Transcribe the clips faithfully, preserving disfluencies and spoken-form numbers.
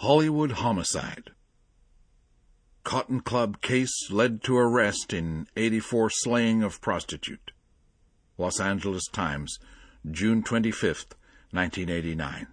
Hollywood homicide. Cotton Club case led to arrest in eighty-four slaying of prostitute. Los Angeles Times, June twenty-fifth, nineteen eighty-nine.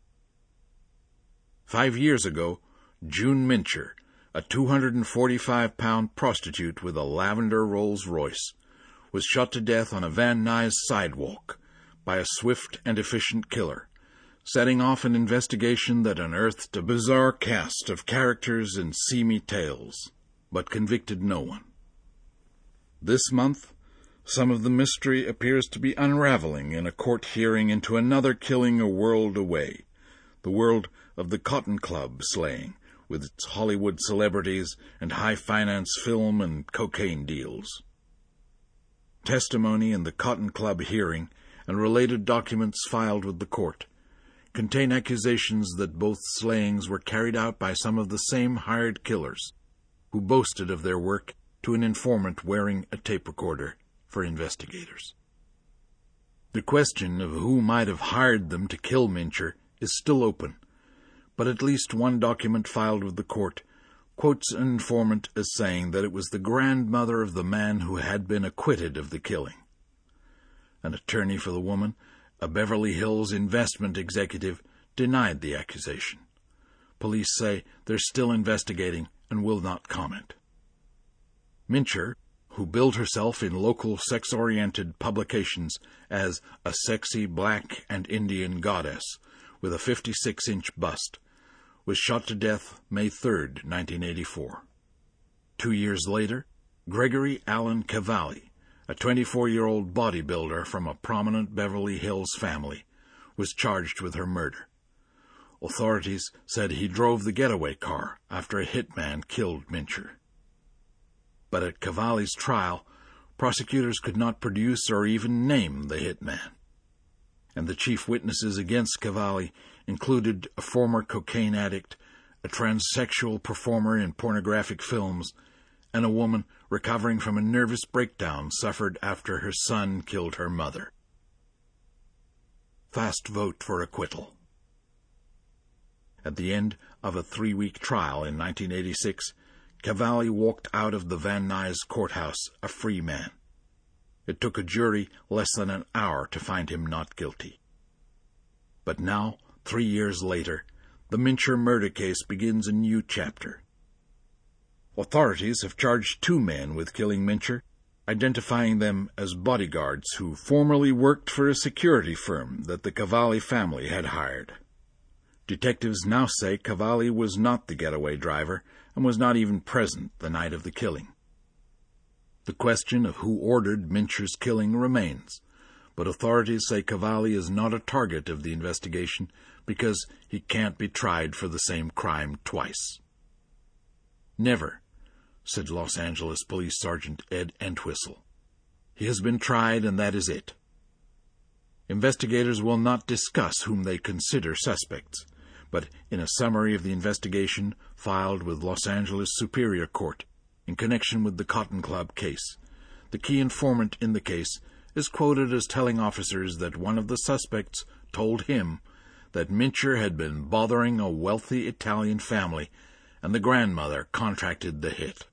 Five years ago, June Mincher, a two hundred forty-five pound prostitute with a lavender Rolls Royce, was shot to death on a Van Nuys sidewalk by a swift and efficient killer, setting off an investigation that unearthed a bizarre cast of characters and seamy tales, but convicted no one. This month, some of the mystery appears to be unraveling in a court hearing into another killing a world away, the world of the Cotton Club slaying, with its Hollywood celebrities and high-finance film and cocaine deals. Testimony in the Cotton Club hearing and related documents filed with the court contain accusations that both slayings were carried out by some of the same hired killers, who boasted of their work to an informant wearing a tape recorder for investigators. The question of who might have hired them to kill Mincher is still open, but at least one document filed with the court quotes an informant as saying that it was the grandmother of the man who had been acquitted of the killing. An attorney for the woman, a Beverly Hills investment executive, denied the accusation. Police say they're still investigating and will not comment. Mincher, who billed herself in local sex-oriented publications as a sexy black and Indian goddess with a fifty-six inch bust, was shot to death May third, nineteen eighty-four. Two years later, Gregory Allen Cavalli, a twenty-four-year-old bodybuilder from a prominent Beverly Hills family, was charged with her murder. Authorities said he drove the getaway car after a hitman killed Mincher. But at Cavalli's trial, prosecutors could not produce or even name the hitman, and the chief witnesses against Cavalli included a former cocaine addict, a transsexual performer in pornographic films, and a woman recovering from a nervous breakdown suffered after her son killed her mother. Fast vote for acquittal. At the end of a three-week trial in nineteen eighty-six, Cavalli walked out of the Van Nuys courthouse a free man. It took a jury less than an hour to find him not guilty. But now, three years later, the Mincher murder case begins a new chapter. Authorities have charged two men with killing Mincher, identifying them as bodyguards who formerly worked for a security firm that the Cavalli family had hired. Detectives now say Cavalli was not the getaway driver and was not even present the night of the killing. The question of who ordered Mincher's killing remains, but authorities say Cavalli is not a target of the investigation because he can't be tried for the same crime twice. Never, said Los Angeles Police Sergeant Ed Entwistle. He has been tried, and that is it. Investigators will not discuss whom they consider suspects, but in a summary of the investigation filed with Los Angeles Superior Court in connection with the Cotton Club case, the key informant in the case is quoted as telling officers that one of the suspects told him that Mincher had been bothering a wealthy Italian family and the grandmother contracted the hit.